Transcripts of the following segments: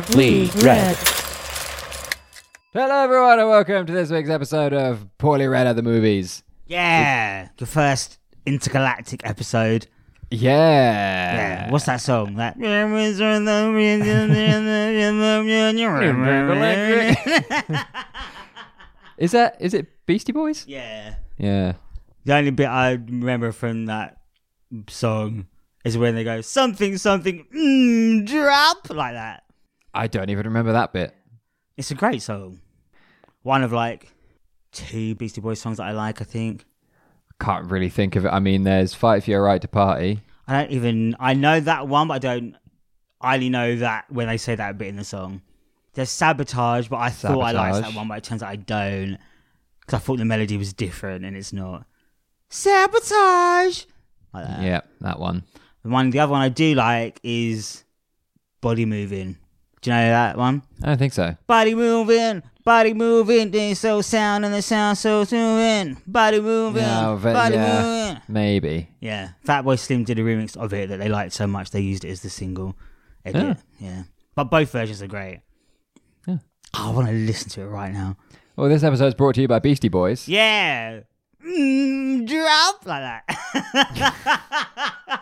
Poorly Read. Hello, everyone, and welcome to this week's episode of Poorly Read at the Movies. Yeah, the first intergalactic episode. Yeah. What's that song? That. Is it Beastie Boys? Yeah. Yeah. The only bit I remember from that song is when they go something drop like that. I don't even remember that bit. It's a great song. One of like 2 Beastie Boys songs that I like, I think. Can't really think of it. I mean, there's Fight for Your Right to Party. I know that one, but I don't only know that when they say that bit in the song. There's Sabotage, but I thought I liked that one, but it turns out I don't. Because I thought the melody was different, and it's not. Sabotage! Like that. Yeah, that one. The other one I do like is Body Moving. Do you know that one? I don't think so. Body moving, they so sound and the sound so moving. Body moving, moving. Maybe. Yeah, Fatboy Slim did a remix of it that they liked so much they used it as the single edit. Yeah. But both versions are great. Yeah. I want to listen to it right now. Well, this episode is brought to you by Beastie Boys. Yeah. Drop like that.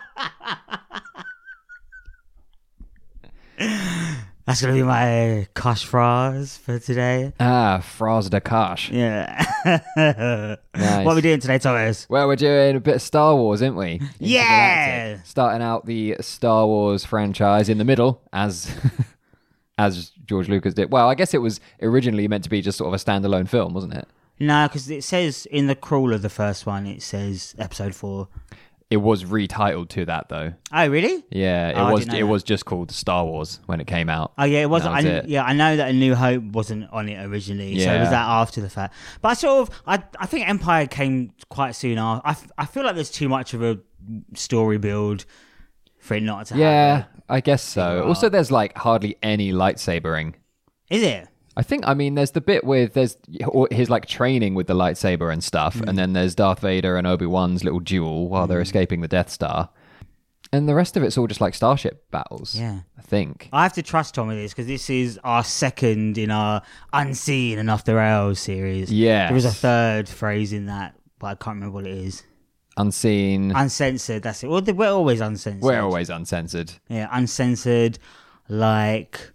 That's going to be my Kosh phrase for today. Phrase de Kosh. Yeah. Nice. What are we doing today, Thomas? Well, we're doing a bit of Star Wars, aren't we? Yeah. Starting out the Star Wars franchise in the middle, as George Lucas did. Well, I guess it was originally meant to be just sort of a standalone film, wasn't it? No, because it says in the crawl of the first one, it says episode 4. It was retitled to that, though. Oh, really? Yeah, it was just called Star Wars when it came out. Oh, yeah, it wasn't. Yeah, I know that A New Hope wasn't on it originally, so it was that after the fact. But I think Empire came quite soon after. I feel like there's too much of a story build for it not to happen. Yeah, I guess so. Also, there's like hardly any lightsabering. Is it? There's the bit with there's his like training with the lightsaber and stuff, and then there's Darth Vader and Obi-Wan's little duel while they're escaping the Death Star, and the rest of it's all just like starship battles. Yeah, I think I have to trust Tom with this because this is our second in our Unseen and Off the Rails series. Yeah, there was a third phrase in that, but I can't remember what it is. Unseen, uncensored. That's it. Well, we're always uncensored. We're always uncensored. Yeah, uncensored. Like.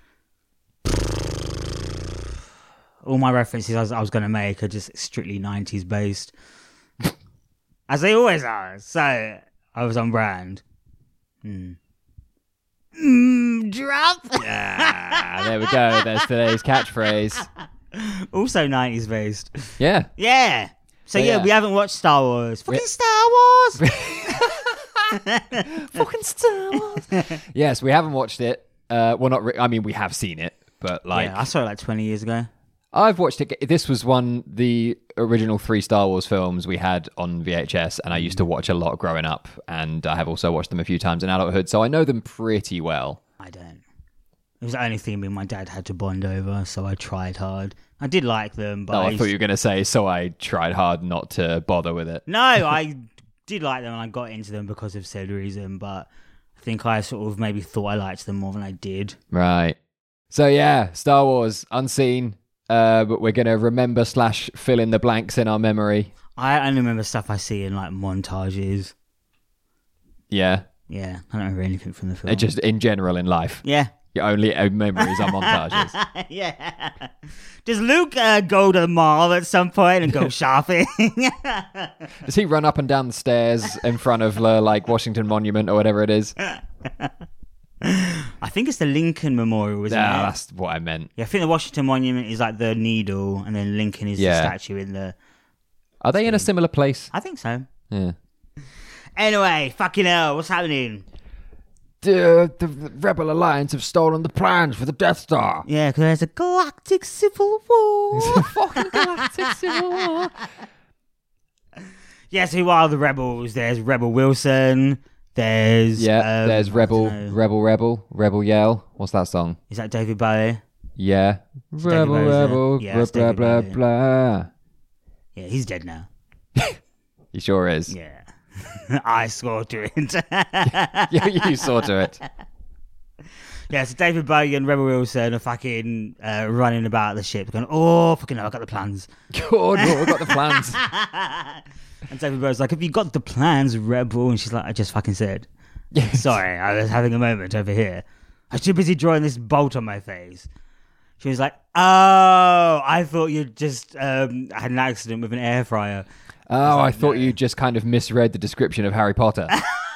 All my references I was going to make are just strictly 90s based. As they always are. So, I was on brand. Drop! Yeah, there we go. There's today's catchphrase. Also 90s based. Yeah. Yeah. So, we haven't watched Star Wars. Fucking Star Wars! Fucking Star Wars! Yes, we haven't watched it. Well, not we have seen it, but like... Yeah, I saw it like 20 years ago. I've watched it. This was the original 3 Star Wars films we had on VHS, and I used to watch a lot growing up, and I have also watched them a few times in adulthood, so I know them pretty well. I don't. It was the only thing me and my dad had to bond over, so I tried hard. I did like them, but... I thought you were going to say, so I tried hard not to bother with it. No, I did like them, and I got into them because of said reason, but I think I sort of maybe thought I liked them more than I did. Right. So yeah, Star Wars, Unseen... but we're going to remember / fill in the blanks in our memory. I only remember stuff I see in like montages. Yeah. Yeah, I don't remember anything from the film. Just in general in life. Yeah. Your only memories are montages. Yeah. Does Luke go to the mall at some point and go shopping? Does he run up and down the stairs in front of like Washington Monument or whatever it is? I think it's the Lincoln Memorial, isn't it? That's what I meant. Yeah, I think the Washington Monument is like the needle, and then Lincoln is the statue in the... Are they in a similar place? I think so. Yeah. Anyway, fucking hell, what's happening? The Rebel Alliance have stolen the plans for the Death Star. Yeah, because there's a galactic civil war. It's a fucking galactic civil war. Yeah, so who are the rebels? There's Rebel Wilson... There's Rebel Yell. What's that song? Is that David Bowie? Yeah. Rebel, yeah, blah, blah, blah. Yeah, he's dead now. He sure is. Yeah. I saw to it. You saw to it. Yeah, so David Bowie and Rebel Wilson are fucking running about the ship, going, oh, fucking hell, I got the plans. God, I got the plans. And David Bowie's like, have you got the plans, Rebel? And she's like, I just fucking said. Sorry, I was having a moment over here. I was too busy drawing this bolt on my face. She was like, oh, I thought you just had an accident with an air fryer. Oh, I thought you just kind of misread the description of Harry Potter.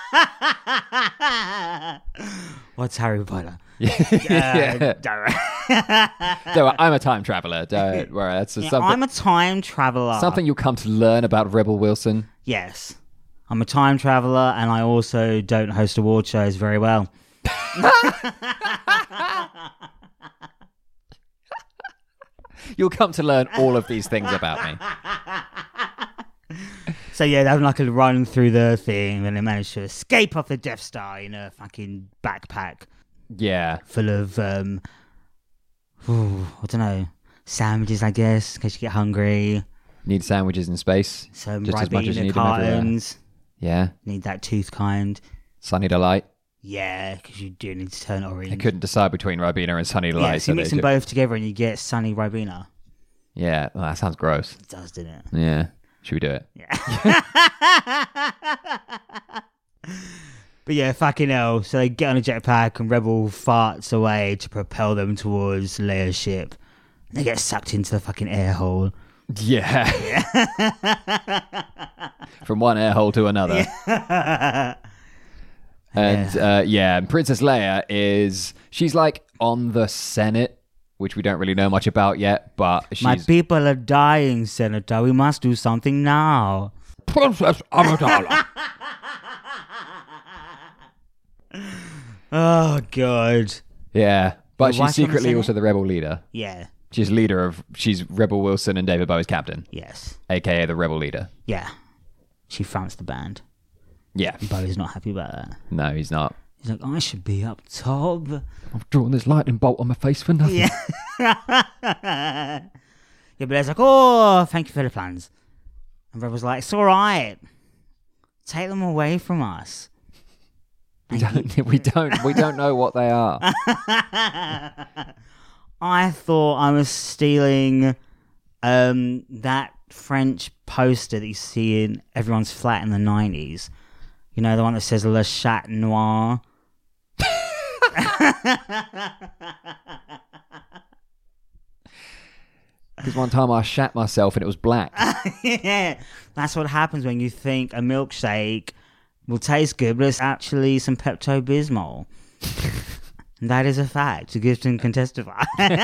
What's Harry Potter? Yeah. No, I'm a time traveler. Don't worry. That's something. I'm a time traveler. Something you'll come to learn about Rebel Wilson. Yes. I'm a time traveler, and I also don't host award shows very well. You'll come to learn all of these things about me. So yeah, they're having like a run through the thing, and they managed to escape off the Death Star in a fucking backpack. Yeah. Full of, I don't know, sandwiches, I guess, in case you get hungry. Need sandwiches in space. Some just as much as you Ribena need them everywhere. cartons. Yeah. Need that tooth kind. Sunny Delight. Yeah, because you do need to turn orange. They couldn't decide between Ribena and Sunny Delight. Yeah, so you mix them both together and you get Sunny Ribena. Yeah, well, that sounds gross. It does, doesn't it? Yeah. Should we do it? Yeah. But yeah, fucking hell. So they get on a jetpack and Rebel farts away to propel them towards Leia's ship. They get sucked into the fucking air hole. Yeah. From one air hole to another. Yeah. And and Princess Leia she's like on the Senate, which we don't really know much about yet, but she's... My people are dying, Senator. We must do something now. Princess Amidala. Oh, God. Yeah, but she's wife on the secretly Senate? also the rebel leader. Yeah. She's Rebel Wilson and David Bowie's captain. Yes. AKA the rebel leader. Yeah. She fronts the band. Yeah. Bowie's not happy about that. No, he's not. He's like, I should be up top. I've drawn this lightning bolt on my face for nothing. Yeah. Yeah, but Blair's like, oh, thank you for the plans. And Rebel's like, it's all right. Take them away from us. We don't know what they are. I thought I was stealing that French poster that you see in everyone's flat in the 90s. You know, the one that says Le Chat Noir. Because one time I shat myself and it was black. Yeah, that's what happens when you think a milkshake will taste good, but it's actually some Pepto-Bismol. And that is a fact. Gibson can testify.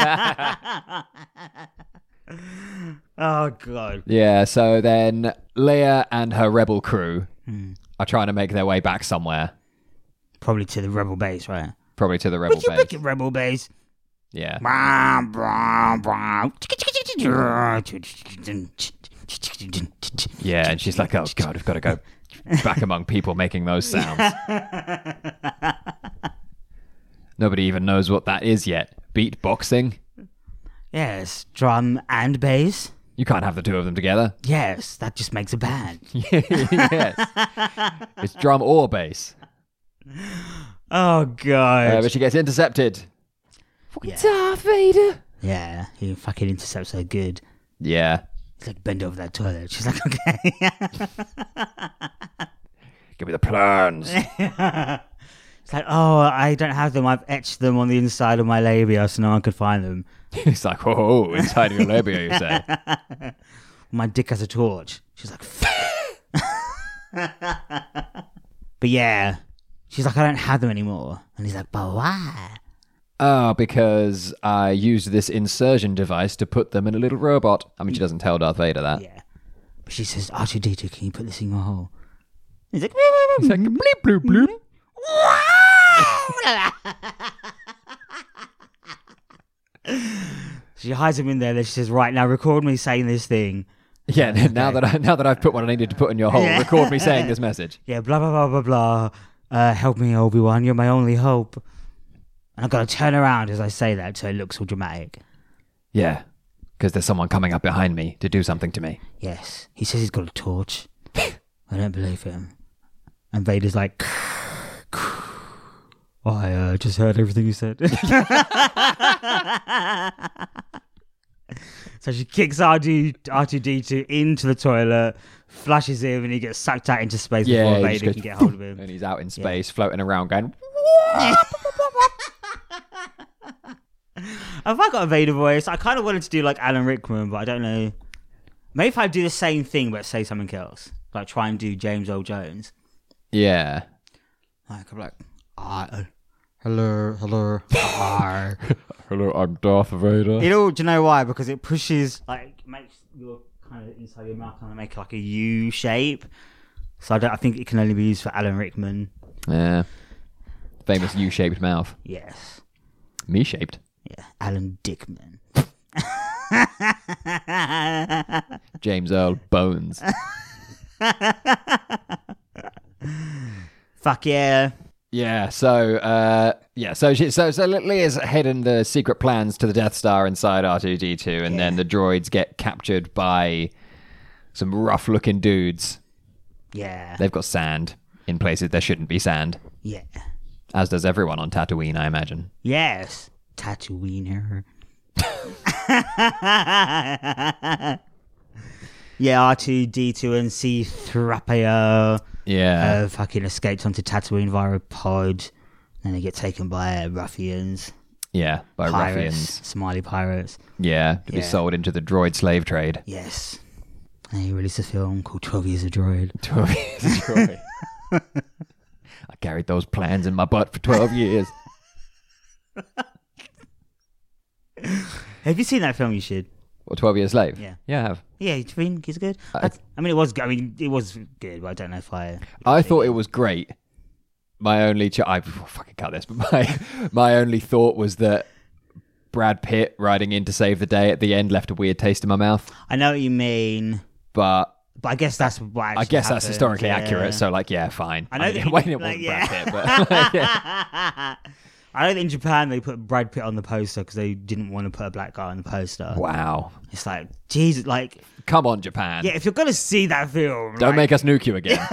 Oh, God. Yeah, so then Leia and her rebel crew are trying to make their way back somewhere. Probably to the rebel base, right? Probably to the rebel Would you base. pick a rebel base? Yeah. Yeah, and she's like, oh, God, I've got to go back among people making those sounds. Nobody even knows what that is yet. Beatboxing? Yes, drum and bass. You can't have the two of them together. Yes, that just makes a band. Yes. It's drum or bass. Oh, God. But she gets intercepted. Yeah. Darth Vader. Yeah, he fucking intercepts her good. Yeah. He's like, bend over that toilet. She's like, okay. Give me the plans. It's like, oh, I don't have them. I've etched them on the inside of my labia so no one could find them. He's like, oh, inside of your labia, you say. My dick has a torch. She's like, but yeah. She's like, I don't have them anymore. And he's like, but why? Oh, because I used this insertion device to put them in a little robot. I mean, she doesn't tell Darth Vader that. Yeah. But she says, R2-D2, can you put this in your hole? He's like, bleep, bloop, bloop. She hides him in there. Then she says, right, now record me saying this thing. Yeah, now that I've put what I needed to put in your hole, record me saying this message. Yeah, blah, blah, blah, blah, blah. Help me, Obi-Wan. You're my only hope. And I've got to turn around as I say that so it looks all dramatic. Yeah, because there's someone coming up behind me to do something to me. Yes. He says he's got a torch. I don't believe him. And Vader's like... I just heard everything you said. So she kicks R2D2 into the toilet, flushes him, and he gets sucked out into space before Vader can get hold of him. And he's out in space, floating around going... If I got a Vader voice, I kind of wanted to do like Alan Rickman, but I don't know. Maybe if I do the same thing but say something else, like try and do James Earl Jones. Yeah. Like I'm like, hello, hello, hello, I'm Darth Vader. Do you know why? Because it pushes, like, makes your kind of inside your mouth kind of make like a U shape. So I think it can only be used for Alan Rickman. Yeah. Famous U-shaped mouth. Yes. Me-shaped. Yeah, Alan Dickman. James Earl Bones. Fuck yeah. Yeah, so Leia's hidden the secret plans to the Death Star inside R2D2, and then the droids get captured by some rough-looking dudes. Yeah. They've got sand in places there shouldn't be sand. Yeah. As does everyone on Tatooine, I imagine. Yes. Tatooiner. Yeah, R2D2 and C-3PO fucking escaped onto Tatooine via a pod. And they get taken by ruffians. Yeah, by pirates, ruffians. Somali pirates. Yeah, to be sold into the droid slave trade. Yes. And he released a film called 12 Years a Droid. 12 Years a Droid. I carried those plans in my butt for 12 years. Have you seen that film? You should. What, 12 Years Slave? Yeah. Yeah, I have. Yeah, you think it's good? I mean, it was good. I mean, it was good, but I don't know if I thought it was great. My only... I fucking cut this, but my only thought was that Brad Pitt riding in to save the day at the end left a weird taste in my mouth. I know what you mean. But I guess that's what actually that's happened. historically accurate, so fine. I know that it wasn't Brad Pitt, but... I know that in Japan they put Brad Pitt on the poster because they didn't want to put a black guy on the poster. Wow. It's like, Jesus, like... Come on, Japan. Yeah, if you're going to see that film... Don't make us nuke you again.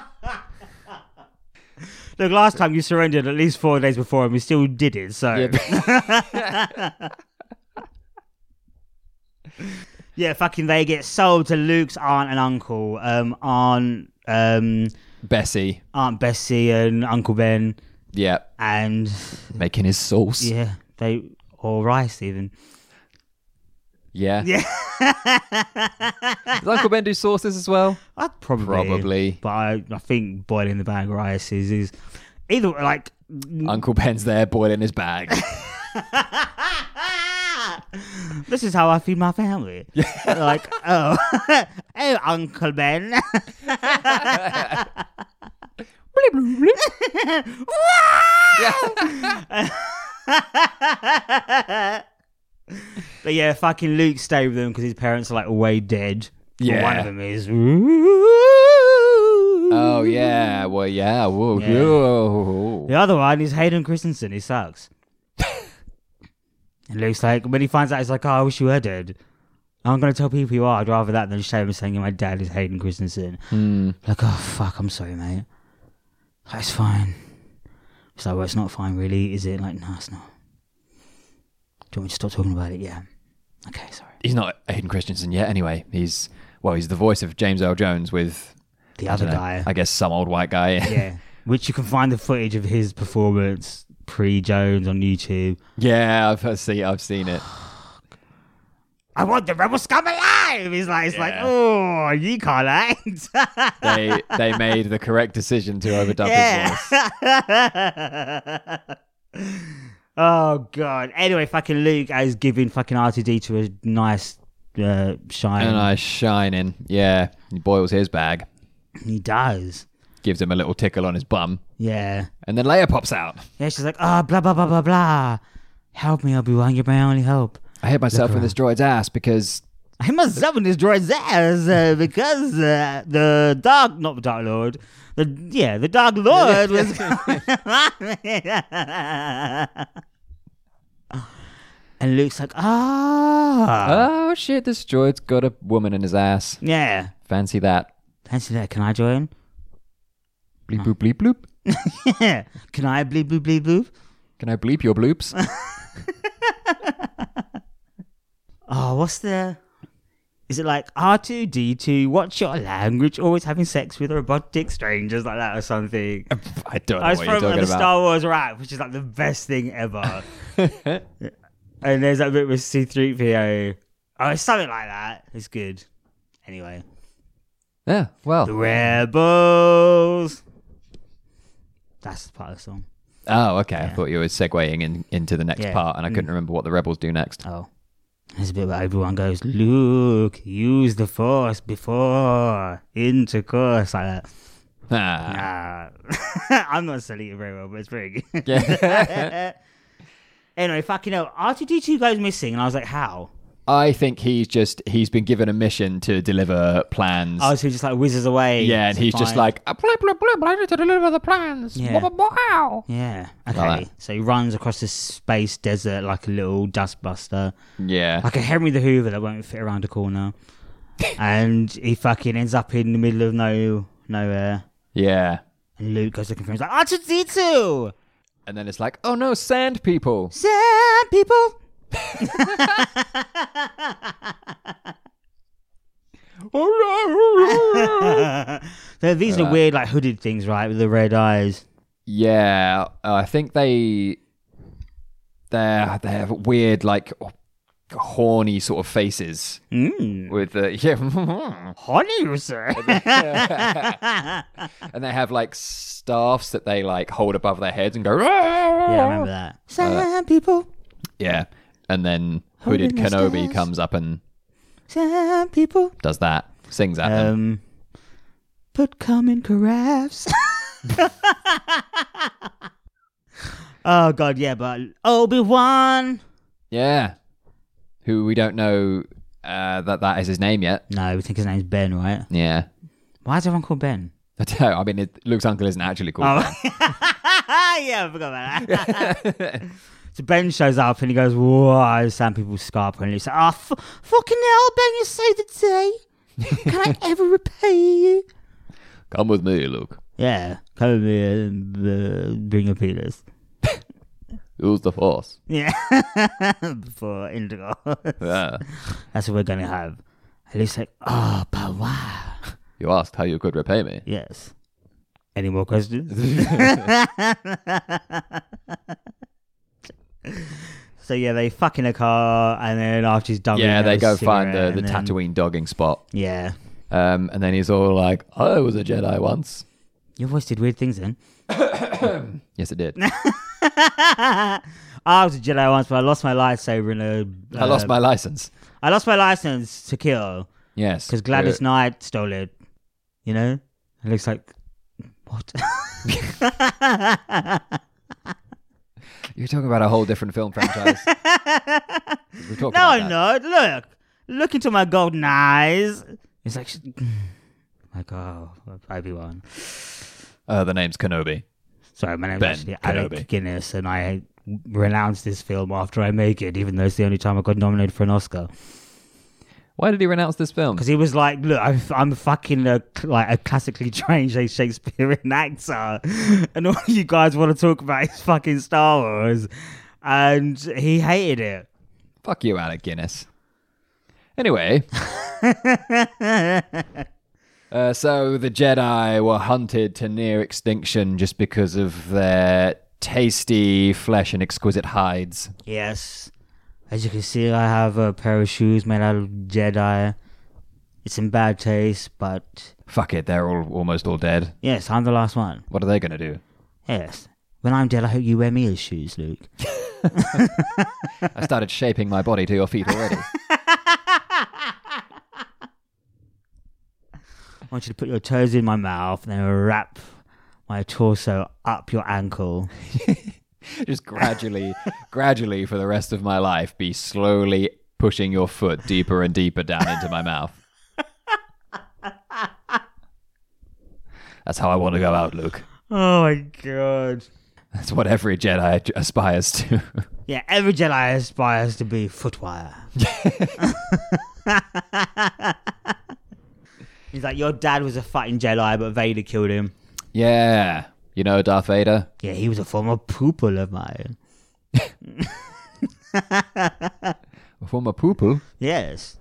Look, last time you surrendered at least 4 days before and we still did it, so... Yeah, fucking they get sold to Luke's aunt and uncle. Aunt Bessie. Aunt Bessie and Uncle Ben. Yeah. And... making his sauce. Yeah, or rice even. Yeah. Does Uncle Ben do sauces as well? Probably. But I think boiling the bag rice is either like... Uncle Ben's there boiling his bag. This is how I feed my family. Like, oh, Uncle Ben. But yeah, fucking Luke stayed with them because his parents are like away dead. Yeah. Well, one of them is. Oh yeah, well yeah. Whoa, Yeah. Whoa. The other one is Hayden Christensen. He sucks. And Luke's like, when he finds out, he's like, oh, I wish you were dead. I'm going to tell people you are. I'd rather that than shame saying my dad is Hayden Christensen. Like, oh, fuck, I'm sorry, mate. Like, it's fine. It's like, well, it's not fine, really, is it? Like, no, it's not. Do you want me to stop talking about it? Yeah. Okay, sorry. He's not Hayden Christensen yet, anyway. He's the voice of James Earl Jones with... the other guy. I guess some old white guy. Yeah. Which you can find the footage of his performance pre-Jones on YouTube. Yeah, I've seen it. I want the rebel scum alive. It's like, oh, you can't act. they made the correct decision to overdub his voice. Oh god. Anyway, fucking Luke is giving fucking R2D2 a nice shine. A nice shining. Yeah, he boils his bag. He does. Gives him a little tickle on his bum. Yeah. And then Leia pops out. Yeah, she's like, blah, blah, blah, blah, blah. Help me, Obi-Wan. You're my only hope. I hit myself in this droid's ass because... I hit myself in this droid's ass because the Dark... Not the Dark Lord. The Dark Lord was... And Luke's like, oh, shit, this droid's got a woman in his ass. Yeah. Fancy that. Can I join? Bleep, bloop, bleep, bloop. Can I bleep bloop bleep bloop? Can I bleep your bloops? Oh, what's the... Is it like R2-D2, watch your language, always having sex with robotic strangers like that or something? I don't know I was what you're from talking the about. Star Wars rap, which is like the best thing ever. And there's that bit with C-3PO. Oh, it's something like that. It's good. Anyway. Yeah, well. The Rebels. That's the part of the song. Oh, okay. Yeah. I thought you were segueing into the next part, and I couldn't remember what the rebels do next. Oh. There's a bit where everyone goes, Luke, use the Force before intercourse. Like that. I'm not selling it very well, but it's very good. Yeah. Anyway, fucking hell, R2-D2 goes missing, and I was like, how? I think he's been given a mission to deliver plans. Oh, so he just like whizzes away. Yeah, and he's just like, I need to deliver the plans. Yeah. Wow. Yeah. Okay. Like So he runs across the space desert like a little dustbuster. Yeah. Like a Henry the Hoover that won't fit around a corner. And he fucking ends up in the middle of nowhere. Yeah. And Luke goes looking for him. He's like, R2-D2! And then it's like, oh no, sand people. Sand people! So these are weird, like hooded things, right, with the red eyes. Yeah, I think they're weird, like horny sort of faces with Honey, sir. and they have like staffs that they like hold above their heads and go. Yeah, I remember that. Sand people. Yeah, and then hooded Kenobi comes up and Sand people. does that, sings at them. But come in carafes. Oh god, yeah, but Obi-Wan. Yeah, who we don't know that is his name yet. No, we think his name's Ben, right? Yeah. Why is everyone called Ben? I don't know. I mean, Luke's uncle isn't actually called Ben. Yeah, I forgot about that. So Ben shows up and he goes, whoa, Sand People's Scarpa. And he's like, oh, fucking hell, Ben, you saved the day. Can I ever repay you? Come with me, Luke. Yeah, come with me and bring your penis. Use the Force. Yeah, for Indigo. Yeah. That's what we're going to have. And he's like, oh, but wow. You asked how you could repay me. Yes. Any more questions? So yeah, they fuck in a car, and then after he's done, Yeah, they go find the Tatooine dogging spot. Yeah. And then he's all like, I was a Jedi once. Your voice did weird things then. Yes, it did. I was a Jedi once, but I lost my lightsaber in a. I lost my license. I lost my license to kill. Yes. Because Gladys Knight stole it. You know? It looks like. What? You're talking about a whole different film franchise. No, I'm not. Look into my golden eyes. It's like, like, oh, Obi-Wan. The name's Kenobi. Sorry, my name's Ben actually Kenobi. Alec Guinness, and I renounced this film after I make it, even though it's the only time I got nominated for an Oscar. Why did he renounce this film? Because he was like, look, I'm fucking a classically trained Shakespearean actor, and all you guys want to talk about is fucking Star Wars, and he hated it. Fuck you, Alec Guinness. Anyway. So the Jedi were hunted to near extinction just because of their tasty flesh and exquisite hides. Yes. As you can see, I have a pair of shoes made out of Jedi. It's in bad taste, but... Fuck it, they're almost all dead. Yes, I'm the last one. What are they going to do? Yes. When I'm dead, I hope you wear me as shoes, Luke. I started shaping my body to your feet already. I want you to put your toes in my mouth and then wrap my torso up your ankle. Just gradually for the rest of my life, be slowly pushing your foot deeper and deeper down into my mouth. That's how I want to go out, Luke. Oh my god. That's what every Jedi aspires to. Yeah, every Jedi aspires to be footwire. He's like, your dad was a fighting Jedi, but Vader killed him. Yeah. You know Darth Vader? Yeah, he was a former pupil of mine. A former poo-poo? Yes.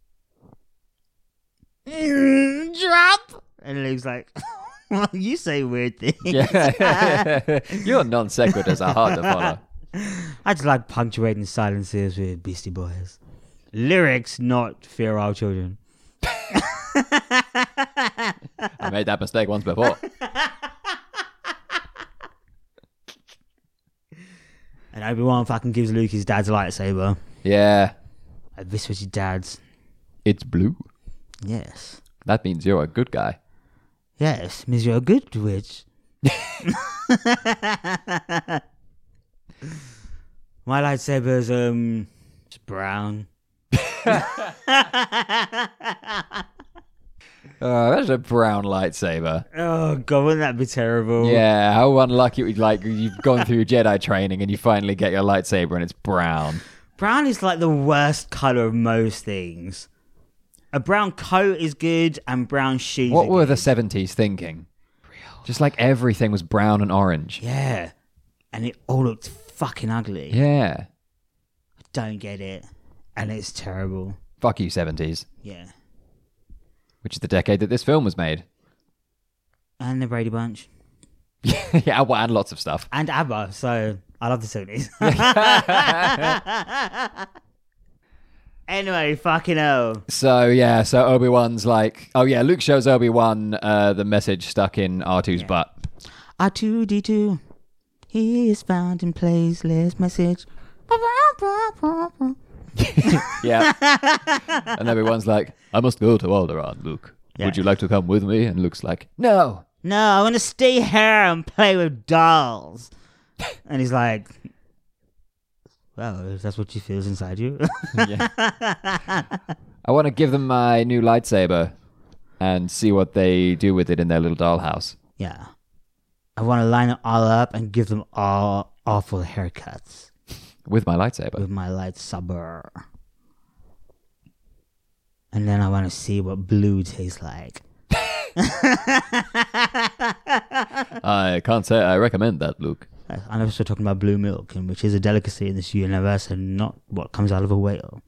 Drop! And Luke's like, well, you say weird things. Yeah. Your non sequiturs are hard to follow. I just like punctuating silences with Beastie Boys. Lyrics, not Feral Children. I made that mistake once before. And Obi-Wan fucking gives Luke his dad's lightsaber. Yeah. This was your dad's. It's blue. Yes. That means you're a good guy. Yes, means you're a good witch. My lightsaber's it's brown. That's a brown lightsaber. Oh god, wouldn't that be terrible? Yeah, how unlucky you've gone through Jedi training and you finally get your lightsaber and it's brown. Brown is like the worst colour of most things. A brown coat is good and brown shoes What are were good. the 70s thinking? Just like everything was brown and orange. Yeah. And it all looked fucking ugly. Yeah. I don't get it. And it's terrible. Fuck you, 70s. Yeah. Which is the decade that this film was made. And the Brady Bunch. Yeah, well, and lots of stuff. And ABBA, so I love the 70s. Anyway, fucking hell. So Obi-Wan's like, oh yeah, Luke shows Obi-Wan the message stuck in R2's butt. R2-D2, he is found in placeless message. Yeah. And Obi-Wan's like, I must go to Alderaan, Luke. Yeah. Would you like to come with me? And Luke's like, no. No, I want to stay here and play with dolls. And he's like, well, if that's what you feels inside you. Yeah. I want to give them my new lightsaber and see what they do with it in their little dollhouse. Yeah. I want to line it all up and give them all awful haircuts. With my lightsaber. With my lightsaber. And then I want to see what blue tastes like. I can't say I recommend that, Luke. I'm also talking about blue milk, which is a delicacy in this universe and not what comes out of a whale.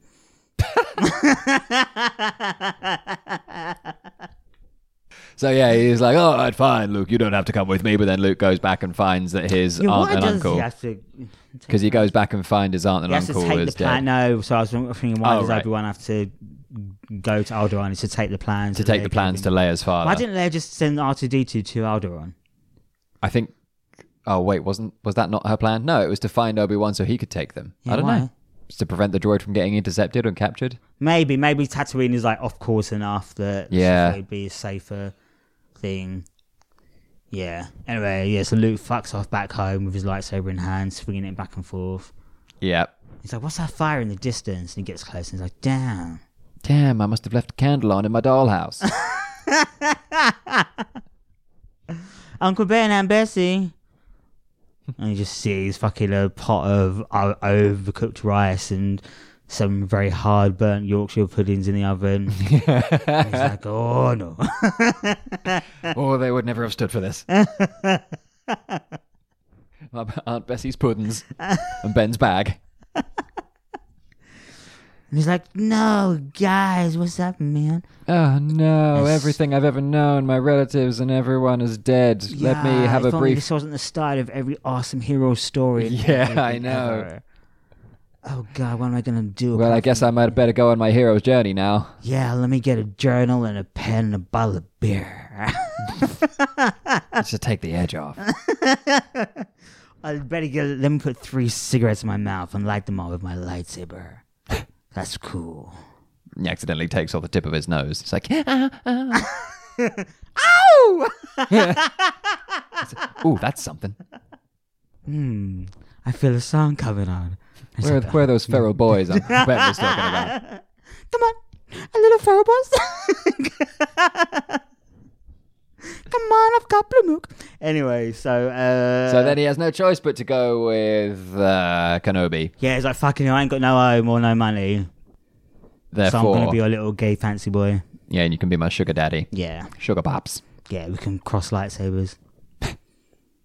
So yeah, he's like, all right, fine, Luke, you don't have to come with me. But then Luke goes back and finds that his aunt and uncle... Because he goes back and finds his aunt and uncle is dead. No, so I was thinking, why does right. Obi-Wan have to go to Alderaan to take the plans? To take the plans to Leia's father. Why didn't Leia just send R2-D2 to Alderaan? I think... Oh, wait, was that not her plan? No, it was to find Obi-Wan so he could take them. Yeah, I don't why? know. It's to prevent the droid from getting intercepted and captured? Maybe Tatooine is like off course enough that it would be a safer thing. Yeah. Anyway, yeah, so Luke fucks off back home with his lightsaber in hand, swinging it back and forth. Yeah. He's like, what's that fire in the distance? And he gets close and he's like, damn. Damn, I must have left a candle on in my dollhouse. Uncle Ben and Bessie. And you just sees fucking a pot of overcooked rice and some very hard burnt Yorkshire puddings in the oven. He's like, oh no. Oh, they would never have stood for this. Aunt Bessie's puddings and Ben's bag. And he's like, no, guys, what's up, man? Oh no, everything I've ever known, my relatives and everyone is dead. Let me have a brief... This wasn't the start of every awesome hero story. Yeah, I know. Ever. Oh god, what am I going to do? Well, I guess I might better go on my hero's journey now. Yeah, let me get a journal and a pen and a bottle of beer. Just to take the edge off. I better let me put 3 cigarettes in my mouth and light them all with my lightsaber. That's cool. He accidentally takes off the tip of his nose. It's like, ow! Ooh, that's something. I feel a song coming on. Where are those feral boys Ben was talking about? Come on, a little feral boys. Come on, I've got blue milk. Anyway, so then he has no choice but to go with Kenobi. Yeah, he's like, fucking I ain't got no home or no money. Therefore, so I'm going to be your little gay fancy boy. Yeah, and you can be my sugar daddy. Yeah. Sugar pops. Yeah, we can cross lightsabers.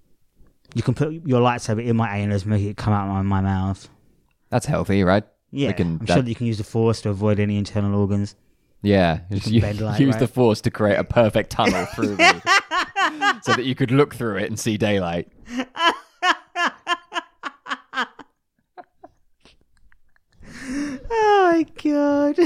You can put your lightsaber in my anus, make it come out of my mouth. That's healthy, right? Yeah, I'm sure that you can use the Force to avoid any internal organs. Yeah, use the Force to create a perfect tunnel through me so that you could look through it and see daylight. Oh my god.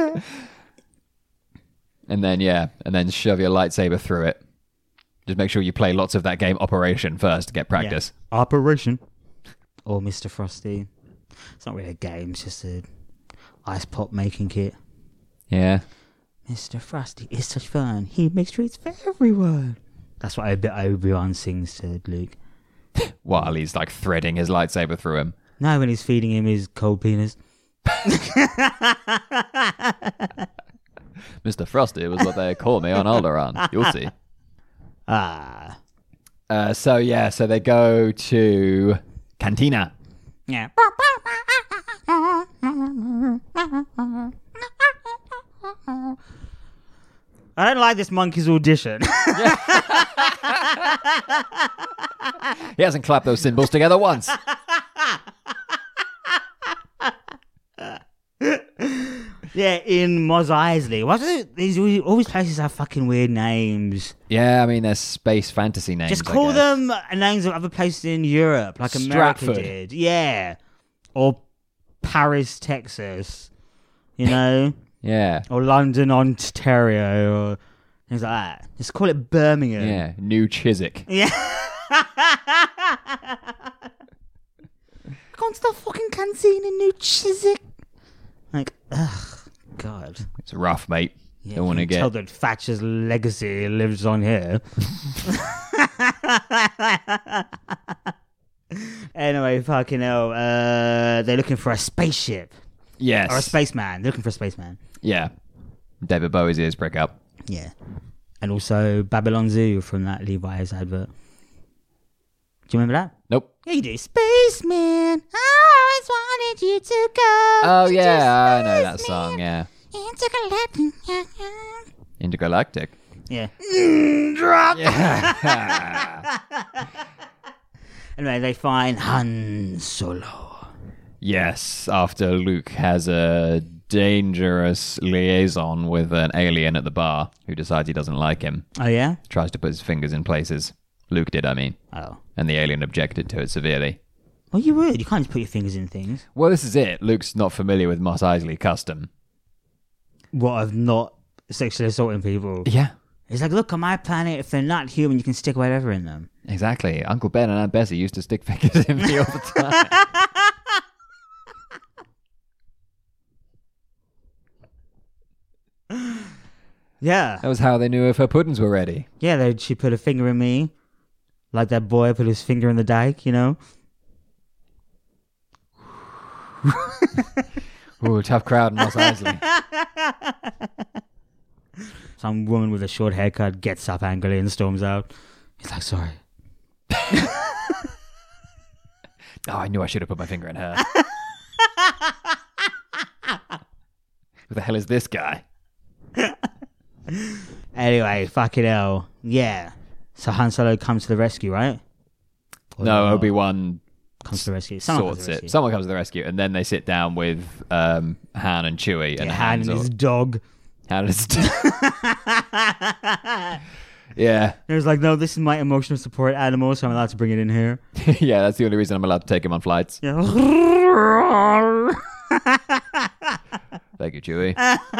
and then shove your lightsaber through it. Just make sure you play lots of that game Operation first to get practice. Yeah. Operation. Or Mr. Frosty. It's not really a game, it's just a ice pop making kit. Yeah. Mr. Frosty is such fun. He makes treats for everyone. That's what Obi-Wan sings to Luke. While he's like threading his lightsaber through him. No, when he's feeding him his cold penis. Mr. Frosty was what they call me on Alderaan. You'll see. So they go to Cantina. Yeah. I don't like this monkey's audition. He hasn't clapped those cymbals together once. Yeah, in Mos Eisley. All these places have fucking weird names. Yeah, I mean, they're space fantasy names. Just call them names of other places in Europe, like America Stratford. did. Yeah. Or Paris, Texas. You know? Yeah. Or London, Ontario, or things like that. Just call it Birmingham. Yeah, New Chiswick. Yeah. Gone to the fucking canteen in New Chiswick. Like, ugh, God. It's rough, mate. Yeah, Don't want to get... tell that Thatcher's legacy lives on here. Anyway, fucking hell. They're looking for a spaceship. Yes. Or a spaceman. They're looking for a spaceman. Yeah. David Bowie's ears prick up. Yeah. And also Babylon Zoo from that Levi's advert. Do you remember that? Nope. Yeah, you do. Spaceman, I always wanted you to go. Oh, yeah, I know that song, yeah. Intergalactic. Yeah. Drop. Yeah. Anyway, they find Han Solo. Yes, after Luke has a dangerous liaison with an alien at the bar who decides he doesn't like him. Oh, yeah? Tries to put his fingers in places. Luke did, I mean. Oh. And the alien objected to it severely. Well, you would. You can't just put your fingers in things. Well, this is it. Luke's not familiar with Mos Eisley custom. What, of not sexually assaulting people? Yeah. It's like, look, on my planet, if they're not human, you can stick whatever in them. Exactly. Uncle Ben and Aunt Bessie used to stick fingers in me all the time. Yeah. That was how they knew if her puddings were ready. Yeah, she put a finger in me. Like that boy put his finger in the dike, you know? Ooh, tough crowd in Mos Eisley. Some woman with a short haircut gets up angrily and storms out. He's like, sorry. Oh, I knew I should have put my finger in her. Who the hell is this guy? Anyway, fucking hell. Yeah. So Han Solo comes to the rescue, right? No, Obi-Wan comes to the rescue. Sorts it. Someone comes to the rescue, and then they sit down with Han and Chewie. And Han and his dog. Han and his dog. Yeah. It was like, no, this is my emotional support animal, so I'm allowed to bring it in here. Yeah, that's the only reason I'm allowed to take him on flights. Yeah. Thank you, Chewie.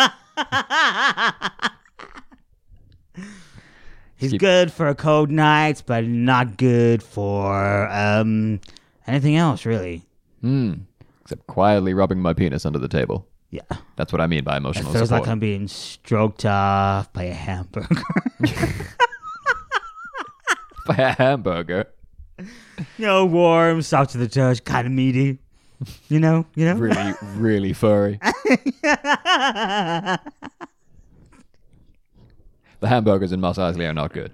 He's good for a cold night, but not good for anything else, really. Except quietly rubbing my penis under the table. Yeah. That's what I mean by emotional support. It feels support. like I'm being stroked off by a hamburger. By a hamburger? You know, warm, soft to the touch, kind of meaty. You know? Really, really furry. The hamburgers in Mos Eisley are not good.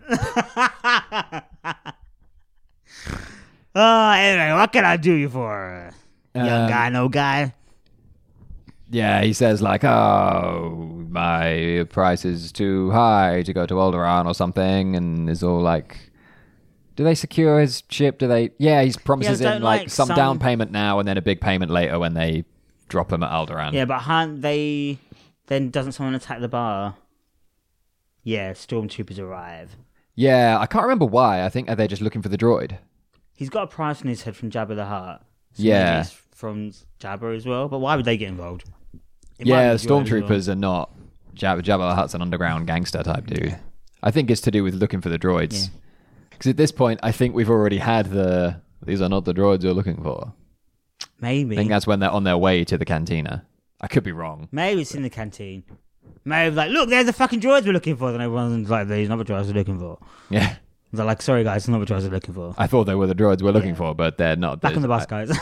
Anyway, what can I do you for? Young guy, no guy? Yeah, he says like, oh, my price is too high to go to Alderaan or something, and is all like Do they secure his ship? Do they? Yeah, he promises Yeah, him some down payment now and then a big payment later when they drop him at Alderaan. Yeah, but doesn't someone attack the bar? Yeah, stormtroopers arrive. Yeah, I can't remember why. I think are they just looking for the droid? He's got a price on his head from Jabba the Hutt. So yeah, maybe it's from Jabba as well. But why would they get involved? Yeah, the stormtroopers are not. Jabba the Hutt's an underground gangster type dude. I think it's to do with looking for the droids. Because at this point, I think we've already had these are not the droids you're looking for. Maybe. I think that's when they're on their way to the cantina. I could be wrong. Maybe it's in the canteen. Maybe look, there's the fucking droids we're looking for. Then everyone's like, these are not the droids we're looking for. Yeah. They're like, sorry guys, it's not the droids we're looking for. I thought they were the droids we're looking for, but they're not. Back on the bus, guys.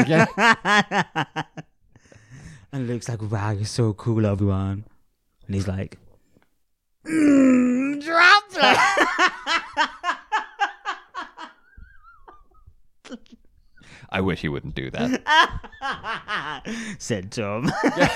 And Luke's like, wow, you're so cool, Obi-Wan. And he's like, drop it. I wish he wouldn't do that. Said Tom.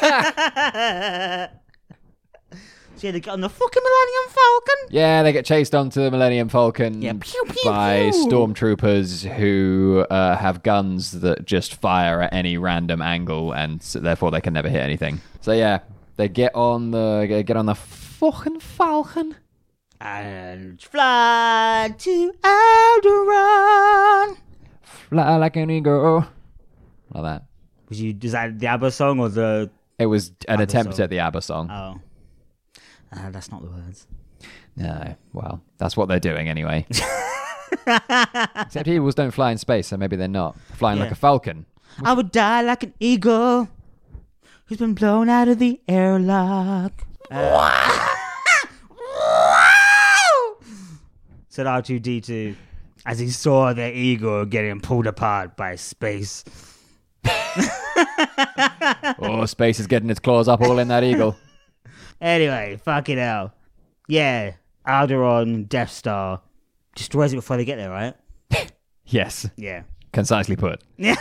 So yeah, they get on the fucking Millennium Falcon. Yeah, they get chased onto the Millennium Falcon pew, pew, by pew. stormtroopers who have guns that just fire at any random angle, and so therefore they can never hit anything. So yeah, they get on the fucking Falcon and fly to Alderaan. Fly like an eagle. Like that. Is that the ABBA song or the? It was an ABBA attempt song. at the ABBA song. Oh. That's not the words. No, well, that's what they're doing anyway. Except eagles don't fly in space, so maybe they're not flying like a falcon. I would die like an eagle who's been blown out of the airlock. Said R2-D2 as he saw the eagle getting pulled apart by space. Oh, space is getting its claws up all in that eagle. Anyway, fucking hell. Yeah, Alderaan, Death Star, destroys it before they get there, right? Yes. Yeah. Concisely put. Yeah,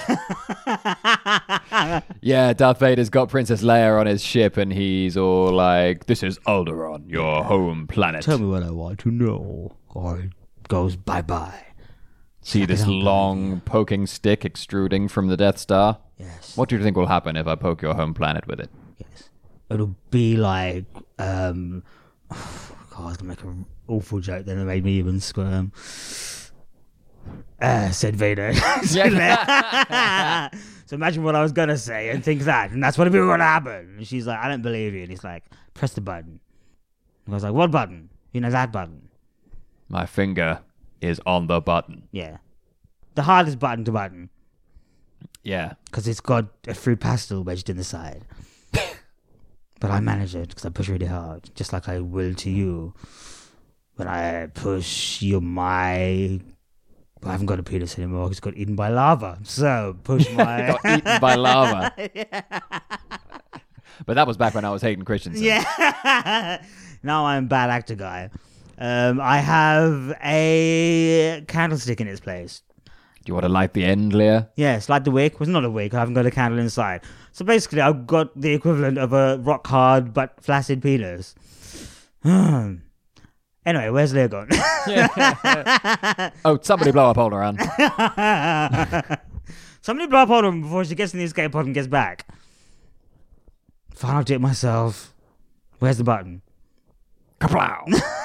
Darth Vader's got Princess Leia on his ship and he's all like, this is Alderaan, your home planet. Tell me what I want to know. Or it goes bye-bye. See this long poking stick extruding from the Death Star? Yes. What do you think will happen if I poke your home planet with it? Yes. It'll be like, God, I was going to make an awful joke then that made me even squirm. Said Vader. So imagine what I was going to say and think that. And that's what going to happen. And she's like, I don't believe you. And he's like, press the button. And I was like, what button? You know, that button. My finger is on the button. Yeah. The hardest button to button. Yeah. Because it's got a fruit pastel wedged in the side. But I manage it because I push really hard. Just like I will to you. When I push I haven't got a penis anymore because it got eaten by lava. So push my... Got eaten by lava. But that was back when I was Hayden Christensen. Yeah. Now I'm a bad actor guy. I have a candlestick in its place. Do you want to light the end, Leah? Yes, light the wick. Well, it's not a wick. I haven't got a candle inside. So basically, I've got the equivalent of a rock hard but flaccid penis. Anyway, where's Leah gone? Oh, somebody blow up Alderaan. Somebody blow up Alderaan before she gets in the escape pod and gets back. Fine, I'll do it myself. Where's the button? Kaplow!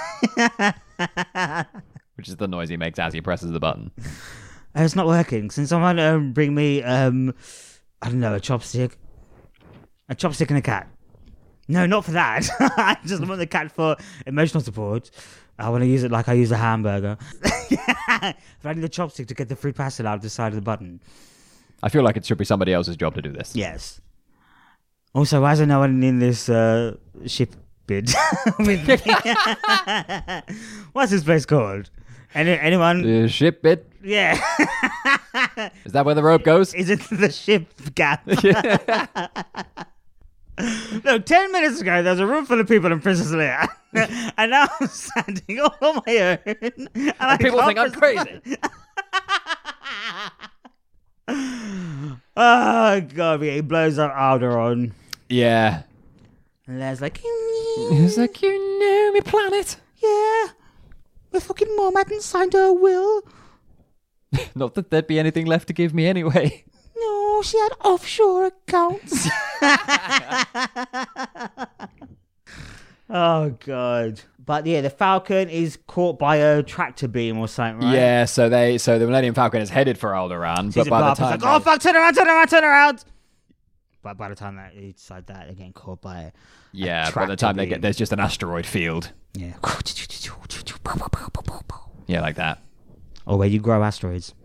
Which is the noise he makes as he presses the button. It's not working. Can someone bring me, I don't know, a chopstick? A chopstick and a cat. No, not for that. I just want the cat for emotional support. I want to use it like I use a hamburger. But I need the chopstick to get the free pastel out of the side of the button. I feel like it should be somebody else's job to do this. Yes. Also, why is there no one in this ship bid with me? What's this place called? Anyone? The ship bit? Yeah. Is that where the rope goes? Is it the ship gap? No, 10 minutes ago, there was a room full of people in Princess Leia. And now I'm standing all on my own. And people think I'm crazy. Oh, God, he blows up Alderaan. Yeah. And Leia's like, He's like, you know me, planet. yeah. My fucking mom hadn't signed her will. Not that there'd be anything left to give me anyway. No, she had offshore accounts. Oh, God. But yeah, the Falcon is caught by a tractor beam or something, right? Yeah, so the Millennium Falcon is headed for Alderaan, but by the time... Like, oh, fuck, turn around! But by the time that they decide that, they're getting caught by yeah, by the time they get... There's just an asteroid field. Yeah. Yeah, like that. Or where you grow asteroids.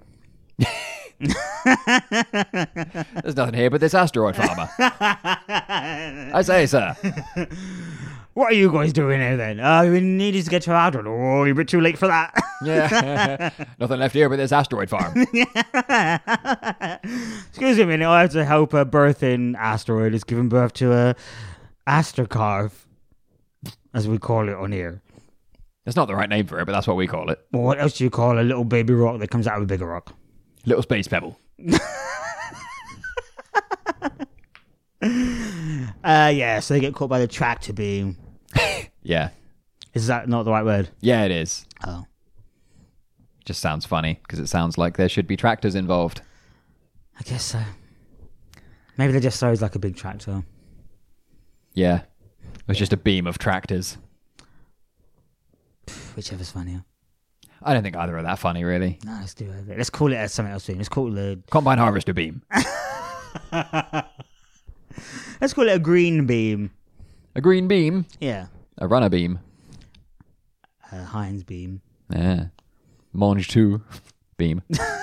There's nothing here but this asteroid farmer. I say, sir. What are you guys doing here then? We needed to get to Aldrin. Oh, you're a bit too late for that. Yeah. Nothing left here but this asteroid farm. Excuse me a minute. I have to help a birthing asteroid. It's giving birth to a astrocarve, as we call it on here. That's not the right name for it, but that's what we call it. Well, what else do you call a little baby rock that comes out of a bigger rock? Little space pebble. Yeah, so they get caught by the tractor beam. Yeah. Is that not the right word? Yeah, it is. Oh. Just sounds funny, because it sounds like there should be tractors involved. I guess so. Maybe they just throw like a big tractor. Yeah. It was just a beam of tractors. Whichever's funnier. I don't think either are that funny, really. No, let's do it. Let's call it something else. Let's call it a... Combine harvester beam. Let's call it a green beam. A green beam? Yeah. A runner beam. A Heinz beam. Yeah. Monge 2 beam.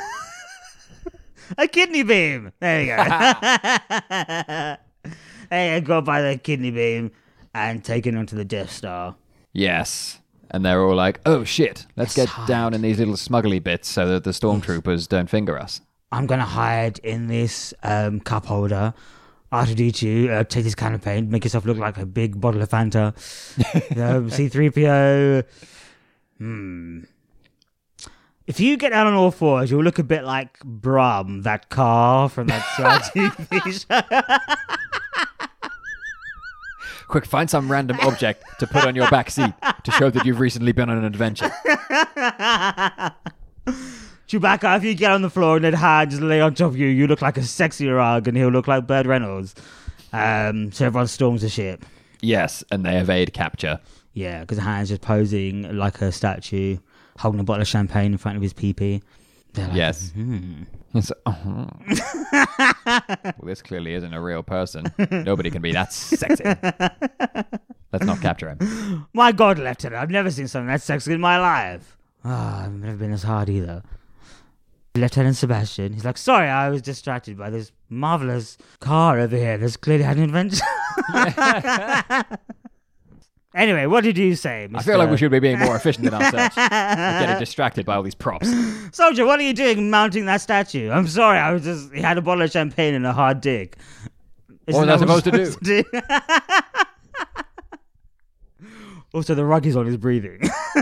A kidney beam. There you go. Hey, I got by the kidney beam and taken onto the Death Star. Yes. And they're all like, oh shit, let's get down in these little smuggly bits so that the stormtroopers don't finger us. I'm going to hide in this cup holder. R2-D2, take this can of paint, make yourself look like a big bottle of Fanta. C-3PO. If you get down on all fours, you'll look a bit like Brum, that car from that TV show. Quick, find some random object to put on your back seat to show that you've recently been on an adventure. Chewbacca, if you get on the floor and let Han just lay on top of you, you look like a sexy rug and he'll look like Burt Reynolds. So everyone storms the ship. Yes, and they evade capture. Yeah, because Han's just posing like a statue, holding a bottle of champagne in front of his pee-pee. Like, yes. Well, this clearly isn't a real person. Nobody can be that sexy. Let's not capture him. My God, Lieutenant, I've never seen something that sexy in my life. I've never been as hard either. Lieutenant Sebastian, he's like, sorry, I was distracted by this marvelous car over here that's clearly had an adventure. Anyway, what did you say, Mr. I feel like we should be being more efficient in our search. I'm getting distracted by all these props. Soldier, what are you doing mounting that statue? I'm sorry, he had a bottle of champagne and a hard dick. What was I supposed to do? Also, the rug is on his breathing.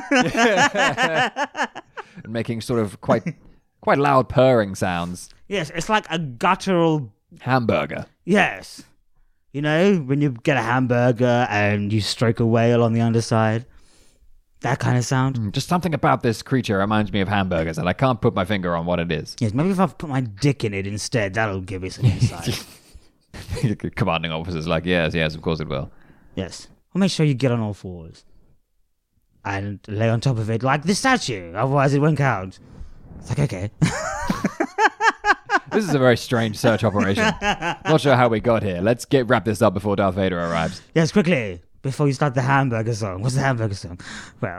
And making sort of quite loud purring sounds. Yes, it's like a guttural... hamburger. Yes. You know, when you get a hamburger and you stroke a whale on the underside. That kind of sound. Just something about this creature reminds me of hamburgers, and I can't put my finger on what it is. Yes, maybe if I put my dick in it instead, that'll give me some insight. Commanding officer's like, yes, of course it will. Yes. Well, make sure you get on all fours. And lay on top of it like the statue, otherwise it won't count. It's like, okay. This is a very strange search operation. Not sure how we got here. Let's wrap this up before Darth Vader arrives. Yes, quickly. Before you start the hamburger song. What's the hamburger song? Well.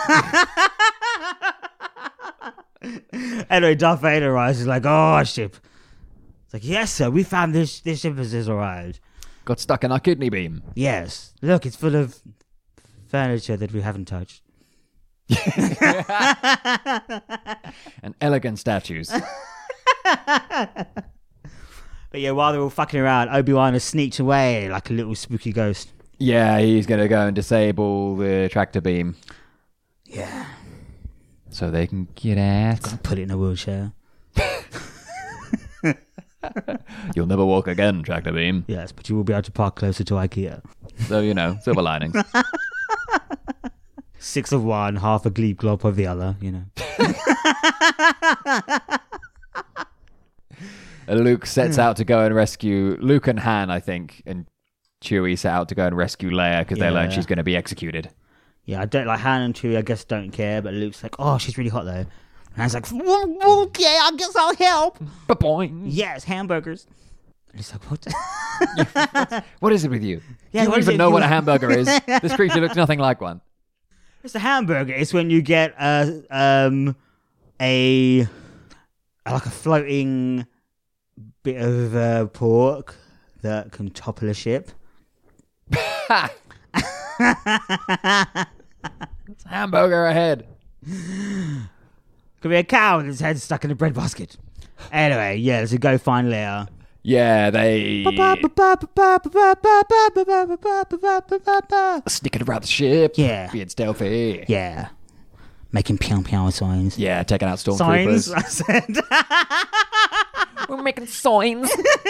Anyway, Darth Vader arrives. He's like, oh, ship. It's like, yes, sir. We found this ship has arrived. Got stuck in our kidney beam. Yes. Look, it's full of furniture that we haven't touched. And elegant statues. But yeah, while they're all fucking around, Obi-Wan has sneaked away like a little spooky ghost. Yeah, he's going to go and disable the tractor beam. Yeah. So they can get out. Gotta put it in a wheelchair. You'll never walk again, tractor beam. Yes, but you will be able to park closer to IKEA. So, silver linings. 6 of one, half a glebe glop of the other, Luke sets out to go and rescue Luke and Han, I think, and Chewie set out to go and rescue Leia because they learn she's going to be executed. Yeah, I don't like Han and Chewie. I guess don't care, but Luke's like, "Oh, she's really hot though." And Han's like, "Okay, I guess I'll help." Ba-boing. Yes, hamburgers. And he's like, "What? What is it with you? Yeah, you don't even know what a hamburger is. This creature looks nothing like one." It's a hamburger. It's when you get a floating bit of pork that can topple a ship. It's a hamburger ahead. Could be a cow with its head stuck in a breadbasket. Anyway, yeah, so go find Leia. Yeah, they sneaking around the ship. Yeah, being stealthy. Yeah, making pew signs. Yeah, taking out stormtroopers. Signs, I said. We're making signs.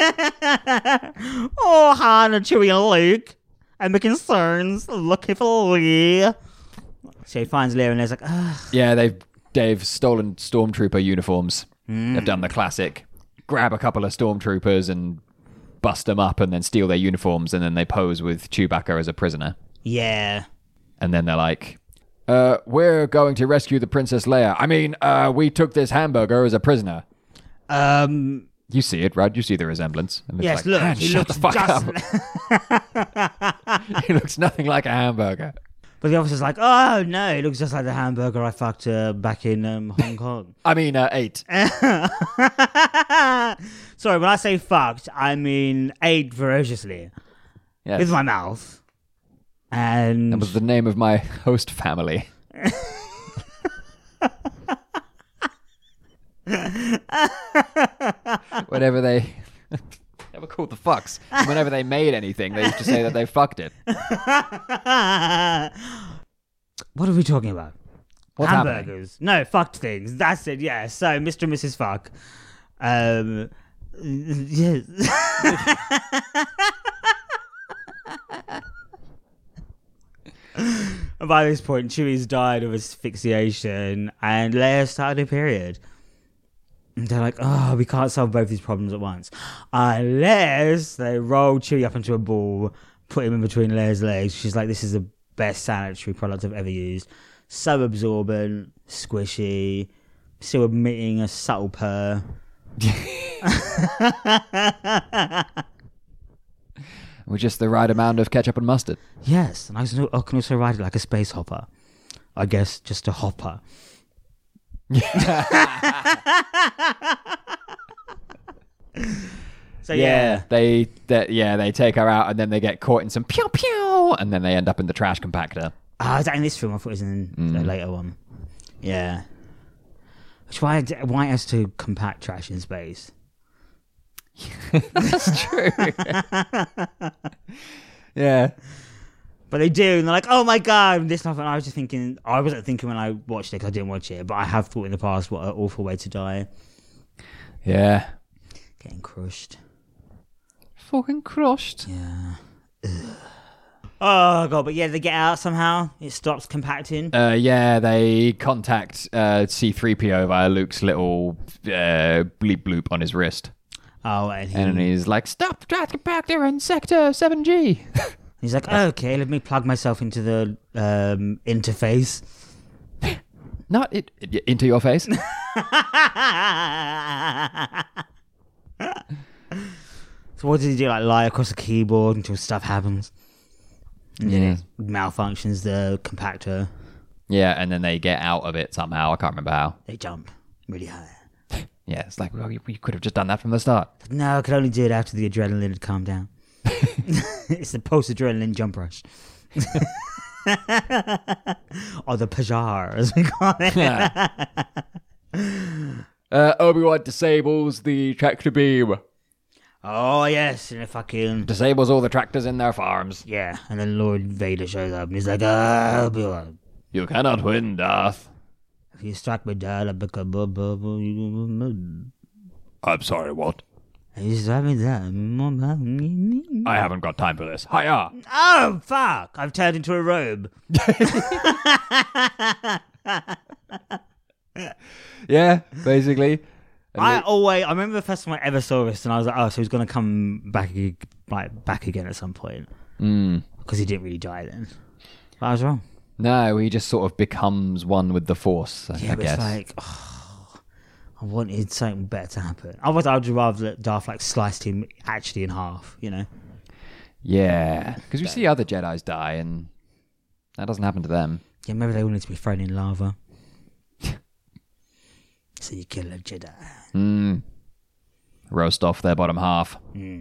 Oh, Han and Chewie and Luke. And making signs. Looking for Leia. So he finds Leia and he's like, ugh. Yeah, they've stolen stormtrooper uniforms. They've done the classic. Grab a couple of stormtroopers and bust them up and then steal their uniforms, and then they pose with Chewbacca as a prisoner. Yeah. And then they're like, we're going to rescue the Princess Leia. I mean, we took this hamburger as a prisoner. You see it, right? You see the resemblance. And yes, like, look, he shut looks the fuck up. He looks nothing like a hamburger. But the officer's like, oh, no, it looks just like the hamburger I fucked back in Hong Kong. I mean, 8. Sorry, when I say fucked, I mean ate ferociously. Yes. With my mouth. And that was the name of my host family. Whenever they were called the fucks. And whenever they made anything, they used to say that they fucked it. What are we talking about? What's hamburgers? Happening? No, fucked things. That's it. Yeah. So, Mr. and Mrs. Fuck. Yes. And by this point, Chewie's died of asphyxiation, and Leia started a period. And they're like, oh, we can't solve both these problems at once. Unless they roll Chewie up into a ball, put him in between Leia's legs. She's like, this is the best sanitary product I've ever used. So absorbent, squishy, still emitting a subtle purr. With just the right amount of ketchup and mustard. Yes, and I can also ride it like a space hopper. I guess just a hopper. So they take her out and then they get caught in some pew pew and then they end up in the trash compactor. Is that in this film? I thought it was in the later one. Yeah. Which why it has to compact trash in space? That's true. Yeah. But they do, and they're like, oh my god, this stuff. And I was just thinking, I wasn't thinking when I watched it because I didn't watch it, but I have thought in the past what an awful way to die. Yeah. Getting crushed. Fucking crushed. Yeah. Ugh. Oh god, but yeah, they get out somehow. It stops compacting. Yeah, they contact C-3PO via Luke's little bleep bloop on his wrist. Oh, and he's like, stop trash compactor in sector 7G. He's like, okay, let me plug myself into the interface. Not into your face. So what did he do? Like lie across the keyboard until stuff happens? And then it malfunctions the compactor. Yeah, and then they get out of it somehow. I can't remember how. They jump really high. Yeah, it's like, well, you could have just done that from the start. No, I could only do it after the adrenaline had calmed down. It's the post-adrenaline jump rush. Or the pajar, as we call it. Obi-Wan disables the tractor beam. Oh, yes, and it fucking... disables all the tractors in their farms. Yeah, and then Lord Vader shows up, and he's like, Obi-Wan. You cannot win, Darth. If you strike me down, I'll become... I'm sorry, what? You strike me down. I haven't got time for this. Hiya! Oh, fuck! I've turned into a robe. Yeah, basically. I remember the first time I ever saw this, and I was like, oh, so he's going to come back again at some point. Because he didn't really die then. But I was wrong. No, he just sort of becomes one with the Force, I guess. It's like, I wanted something better to happen. Otherwise, I would rather let Darth sliced him actually in half, you know? Yeah, because we see other Jedis die, and that doesn't happen to them. Yeah, maybe they wanted to be thrown in lava. So you kill a Jedi. Roast off their bottom half.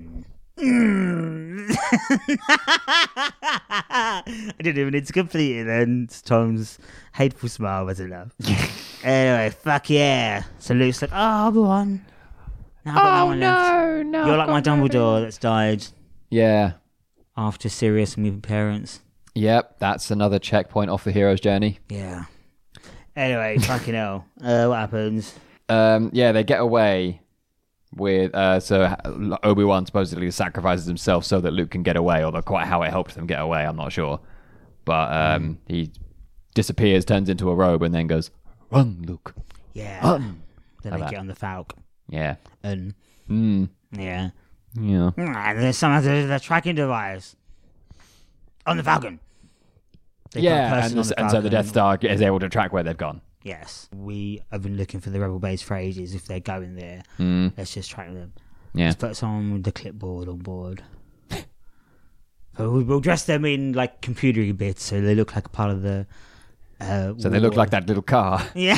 I didn't even need to complete it then. Tom's hateful smile was enough. Anyway, fuck yeah. So Luke's like, oh, Obi-Wan. No. You're like my Dumbledore that's died Yeah. after Sirius moving parents. Yep, that's another checkpoint off the hero's journey. Yeah. Anyway, fucking hell. What happens? Yeah, they get away with so Obi-Wan supposedly sacrifices himself so that Luke can get away, although quite how it helped them get away, I'm not sure. But he disappears, turns into a robe, and then goes, "Run, Luke." Yeah. Run. Then they get on the Falcon. Yeah. And yeah. Yeah. And there's the tracking device on the Falcon. Yeah, and so the Death Star is able to track where they've gone. Yes. We have been looking for the Rebel base for ages. If they're going there, let's just track them. Yeah. Let's put someone with the clipboard on board. So we'll dress them in like computery bits so they look like a part of the so they look like that little car. Yeah.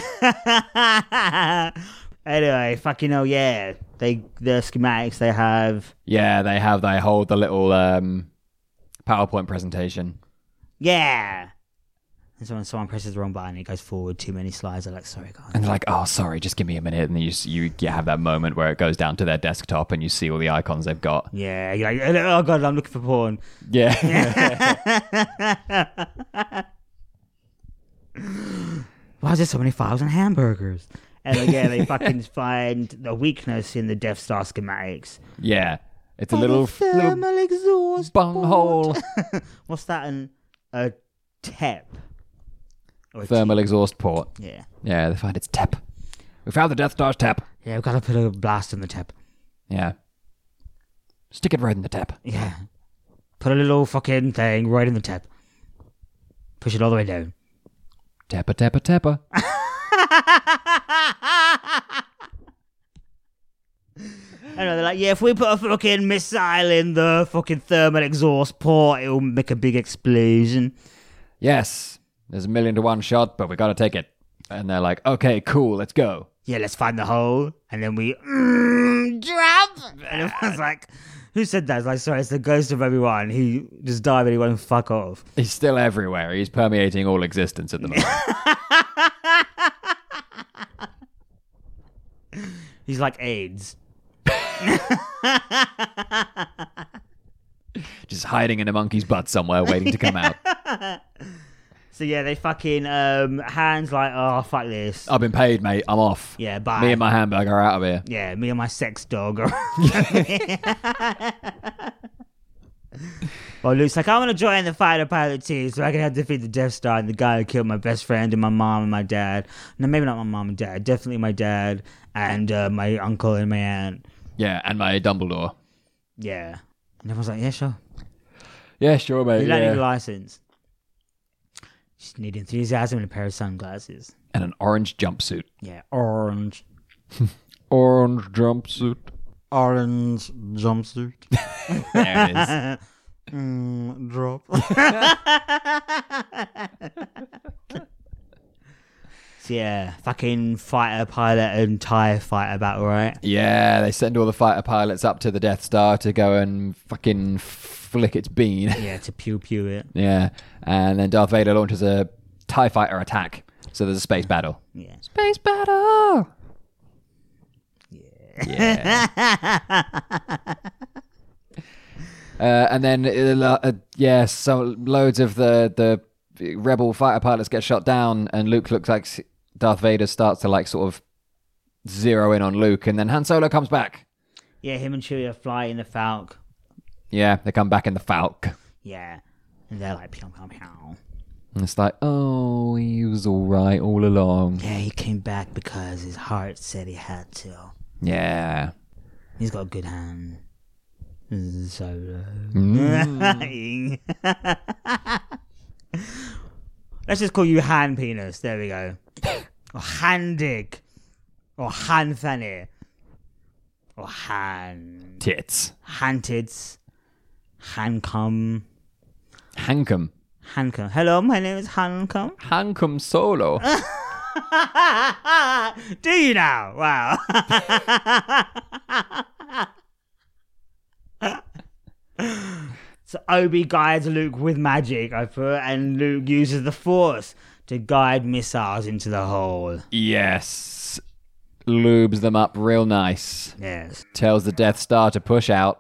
Anyway, fucking hell, yeah. The schematics they have. Yeah, they hold the little PowerPoint presentation. Yeah. And so when someone presses the wrong button, it goes forward too many slides. They're like, sorry, guys. And they're like, oh, sorry, just give me a minute. And then you have that moment where it goes down to their desktop and you see all the icons they've got. Yeah. You're like, oh, God, I'm looking for porn. Yeah. Why is there so many files and hamburgers? And again, they fucking find the weakness in the Death Star schematics. Yeah. It's a little thermal exhaust bunghole. What's that? A TEP. Thermal exhaust port. Yeah. Yeah, they find it's TEP. We found the Death Star's TEP. Yeah, we've got to put a blast in the TEP. Yeah. Stick it right in the TEP. Yeah. Put a little fucking thing right in the TEP. Push it all the way down. Teppa, teppa, teppa. I know, they're like, yeah, if we put a fucking missile in the fucking thermal exhaust port, it'll make a big explosion. Yes, there's 1,000,000 to 1 shot, but we gotta take it. And they're like, okay, cool, let's go. Yeah, let's find the hole. And then we drop. And everyone's like, who said that? It's like, sorry, it's the ghost of Obi-Wan. He just died, but he won't fuck off. He's still everywhere. He's permeating all existence at the moment. He's like AIDS. Just hiding in a monkey's butt somewhere, waiting to come out. So yeah, they fucking Han's like, oh fuck this. I've been paid, mate. I'm off. Yeah, bye. Me and my hamburger are out of here. Yeah, me and my sex dog. Well, Luke's like, I want to join the fighter pilot team so I can help defeat the Death Star and the guy who killed my best friend and my mom and my dad. No, maybe not my mom and dad. Definitely my dad and my uncle and my aunt. Yeah, and my Dumbledore. Yeah. And everyone's like, yeah, sure. Yeah, sure, mate. You don't need a license. Just need enthusiasm and a pair of sunglasses. And an orange jumpsuit. Yeah, orange. Orange jumpsuit. Orange jumpsuit. There it is. Drop. So yeah, fucking fighter pilot and TIE fighter battle, right? Yeah, they send all the fighter pilots up to the Death Star to go and fucking flick its bean. Yeah, to pew it. Yeah, and then Darth Vader launches a TIE fighter attack. So there's a space battle. Yeah. Space battle! Yeah. And then, so loads of the rebel fighter pilots get shot down, and Luke looks like Darth Vader starts to like sort of zero in on Luke, and then Han Solo comes back. Yeah, him and Chewie are flying the Falcon. Yeah, they come back in the Falcon. Yeah, and they're like, pew, pew, pew. And it's like, oh, he was all right all along. Yeah, he came back because his heart said he had to. Yeah. He's got a good hand. Solo. Let's just call you Hand Penis. There we go. Or Handig. Or Han Fanny. Or Han... Tits. Han Tits. Hancum. Hankum. Hancum. Hello, my name is Hancum. Hankum Solo. Do you now? Wow. So Obi guides Luke with magic, I put, and Luke uses the Force to guide missiles into the hole. Yes. Lubes them up real nice. Yes. Tells the Death Star to push out.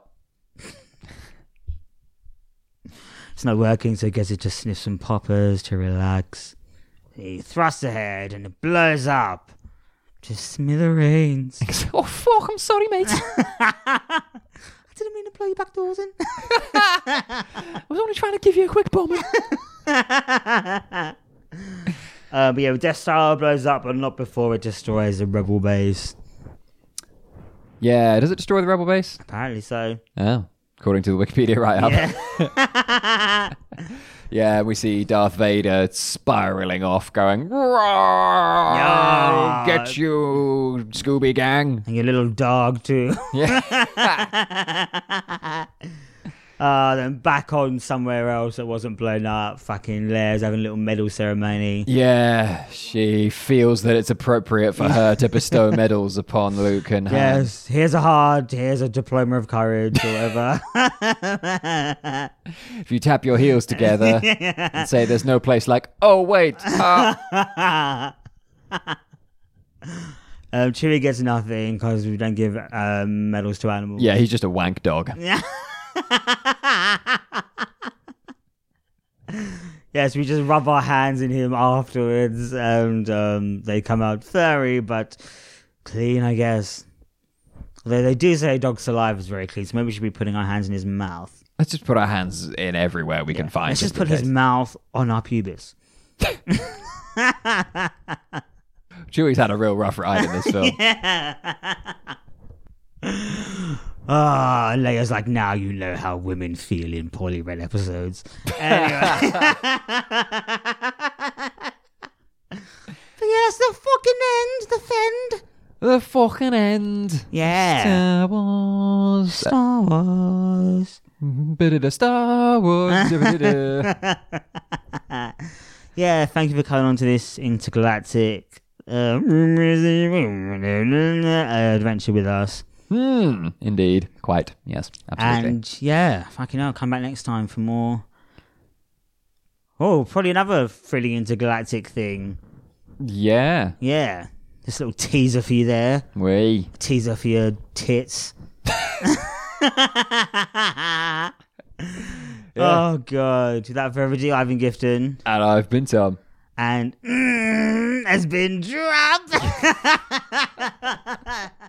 It's not working, so he gets it to sniff some poppers to relax. He thrusts ahead and it blows up to smithereens. Oh, fuck, I'm sorry, mate. I didn't mean to blow your back doors in. I was only trying to give you a quick bomb. But yeah, Death Star blows up, but not before it destroys the Rebel base. Yeah, does it destroy the Rebel base? Apparently so. Oh, according to the Wikipedia write-up. Yeah. Yeah, we see Darth Vader spiraling off, going, Yeah. Get you, Scooby Gang. And your little dog too. Yeah. Then back on somewhere else that wasn't blown up. Fucking Leia's having a little medal ceremony. Yeah, she feels that it's appropriate for her to bestow medals upon Luke and Han. Yes, here's a heart, here's a diploma of courage, or whatever. If you tap your heels together and say there's no place like, oh, wait. Chewie gets nothing because we don't give medals to animals. Yeah, he's just a wank dog. Yes, we just rub our hands in him afterwards, and they come out furry but clean, I guess. Although they do say dog saliva is very clean, so maybe we should be putting our hands in his mouth. Let's just put our hands in everywhere we can find. Let's just put his mouth on our pubis. Chewie's had a real rough ride in this film. And Leia's like, now you know how women feel in poorly read episodes. Anyway. But yeah, that's the fucking end. The fend. The fucking end. Yeah. Star Wars. Star Wars. Star Wars. Yeah, thank you for coming on to this intergalactic adventure with us. Indeed. Quite. Yes, absolutely. And yeah, fucking hell, come back next time for more. Oh, probably another thrilling intergalactic thing. Yeah. Yeah. This little teaser for you there. Wee. Teaser for your tits. Oh, God. Without further ado, I've been Gifton. And I've been Tom. And has been dropped.